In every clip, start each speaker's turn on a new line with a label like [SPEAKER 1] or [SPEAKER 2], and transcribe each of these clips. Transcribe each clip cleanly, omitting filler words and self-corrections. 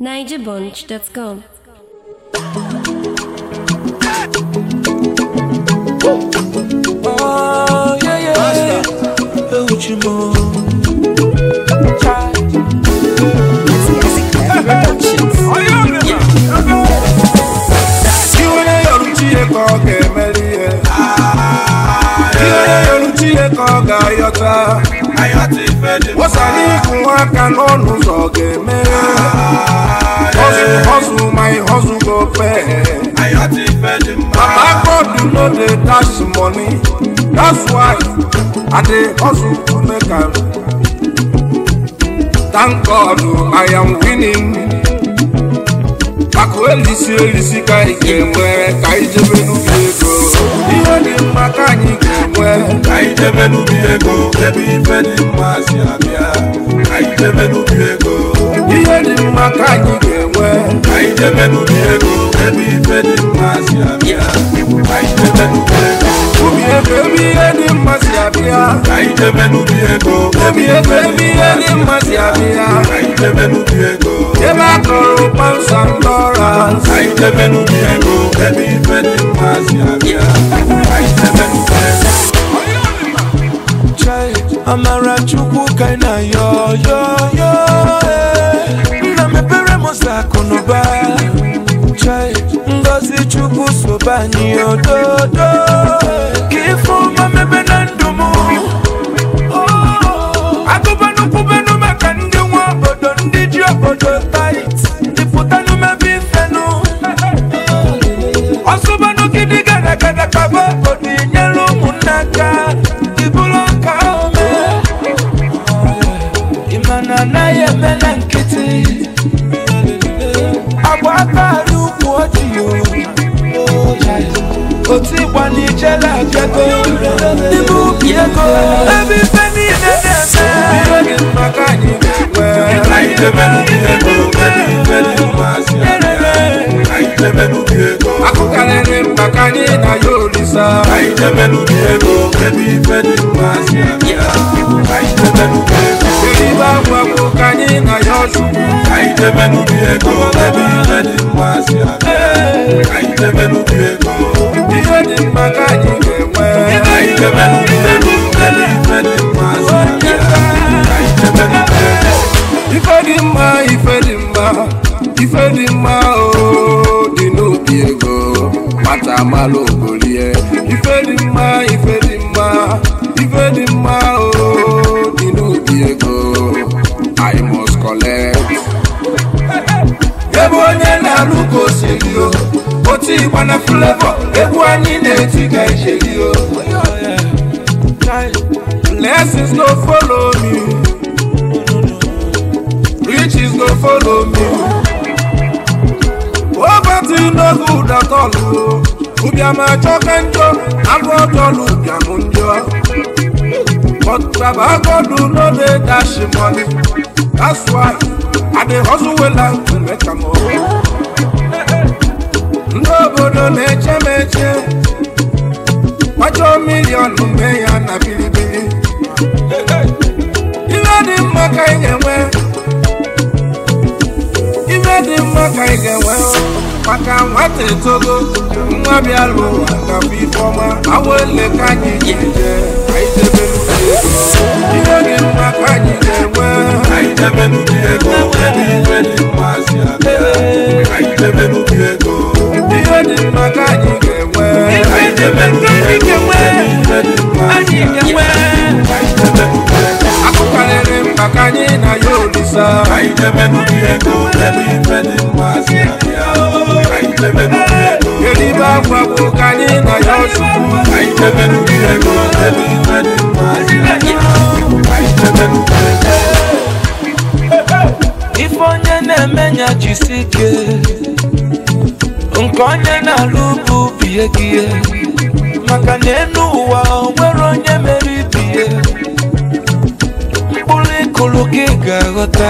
[SPEAKER 1] NigerBunch.com.
[SPEAKER 2] Oh, yeah, yeah. Oh, what you more? What's I need work and on who's all game? Hustle, my hustle go pay. Papa God, you know they dash money. That's why I dey hustle to make am. Thank God I am winning. Elisi ka ikemwe ka ijebe nubi ego. Ihe dị mma ka anyị ga-enwe ka ijebe nubi ego. Ebe ife dị mma si abịa ka ijebe nubi ego. Ihe dị mma ka anyị ga-enwe ka ijebe nubi ego. Ebe ife dị mma si abịa ka ijebe nubi ego. Ubi ego ebe ihe dị mma si abịa ka ijebe nubi ego. Ebe ihe dị mma si abịa ka ijebe nubi ego. Ebe akọrọ $1,000 I never knew the ego, baby, very much, I'm a rachuku kaina yo. Namepere mosako no ba. Ngozi chuku sobani yo do. Kifo mamebe nandumu. Akubanu kubenu makandi wa bodo ndijio bodo tight. Nifutanu mebi fenu. Osubanu kidi gada kabo kodi nyelo munaka. Ibulonka ome. Imana na yemena nkiti. Abwaka luku ojiyo. Oti wani jela kego. Nibu kiego. Ebi feni neneme. Biyogi makani kwe. Aidemenu kiego. Ebi feni masi Aidemenu kiego. Akukalere makani na yolisa. Aidemenu kiego. Ebi feni masi Aidemenu kiego. Eliba wakukani na yosu. Aidemenu kiego. Ebi feni masi Aidemenu kiego. Biyogi makani kwe. Aidemenu kiego. Ebi feni masi Aidemenu kiego. Ifedima, oh, di no piego, mata malo golie. Ifedima, oh, di no piego, I must collect. Ebonye na luko selio, oti wana flavor, ebwani netika selio. Blessings no follow me. Riches no follow me. Poverty no good at all. Ubiama chokanjo, alwotolu ubiamunjo. But Baba God do no dey dash money. That's why I dey hustle well to make am more. Nobody meche. Wacho million meya na bilibili. Iwe di maka inyewe. Di maka igewe maka nwate togo nwa bịa lụ aka bifoma awele ka anyị jeje aidebelu ego ihe dị maka anyị ga-enwe aidebelu ego ebe dị mmasị abịa aidebelu ego ihe dị maka anyị ga-enwe aidebelu ego ebe dị mmasị abịa akụkarịrị maka anyị na ya olisa aidebelu ego ebe dị mmasị abịa aidebelu ego eliba gwagwo ka anyị na ya ozugbo aidebelu ego ebe dị mmasị abịa aidebelu ego ife onye na-emenya jisike nke onye na-alụ bụ bie gị maka na enu ụwa nwere onye mere ibie mkpụrụ gị ga-aghọta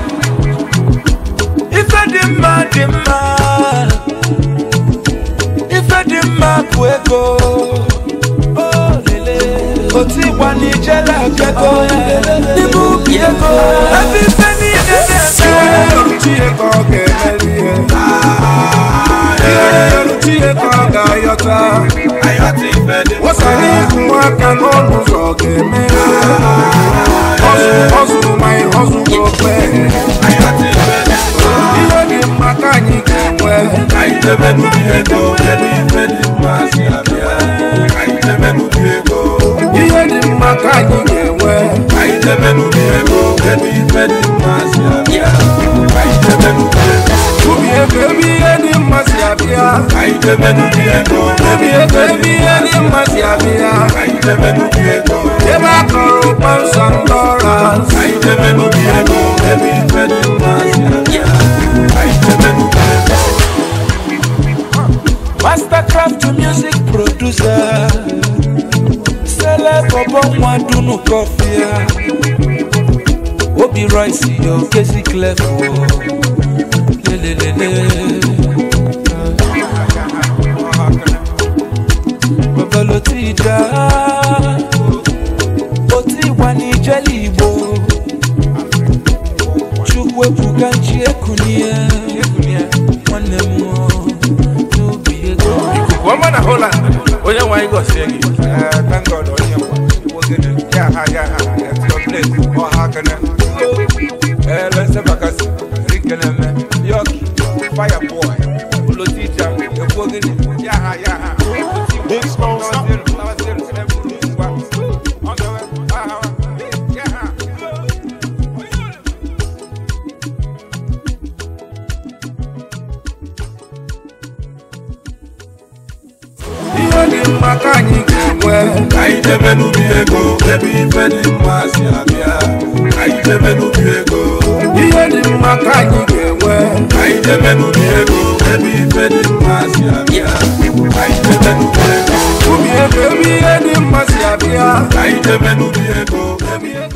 [SPEAKER 2] ife dị mma ife dị mma bụ ego oti
[SPEAKER 1] wani jela keko nibu bieko every penny
[SPEAKER 2] Chieko kemelie Chieko gayota Wasani kumwaka n'ọnụzọ ga-eme Hustle my hustle go play Ihe dị mma ka anyị ga-enwe Ihe dị mma ka anyị ga-enwe Ubi ego ebe ihe dị mma si abịa Ebe ihe dị mma si abịa Ebe a kọrọ $1,000
[SPEAKER 1] Mastercraft music producer Celeb Obon Wadunu Kofia Obi Rice yo Kesi Clef Babalotida Oti wani jelibo Chukwe puganchi ekunia Wanemo Nubi ego
[SPEAKER 2] Woman a Holland Oya wa you go sing
[SPEAKER 3] Thank God on you. Yeah, it's your place. Or how can I? Let's have a cast. York, fire boy. Lotita, the Bogan. Yeah. Big small something.
[SPEAKER 2] Maka anyị ga-enwe
[SPEAKER 4] anyị debe n'ubi ego ebe ife dị mma si abịa anyị debe n'ubi ego
[SPEAKER 2] ihe dị mma ka anyị ga-enwe
[SPEAKER 4] anyị debe n'ubi ego ebe ife dị mma si abịa anyị debe n'ubi ego
[SPEAKER 2] ubi ego ebe ihe dị mma si abịa
[SPEAKER 4] anyị debe n'ubi ego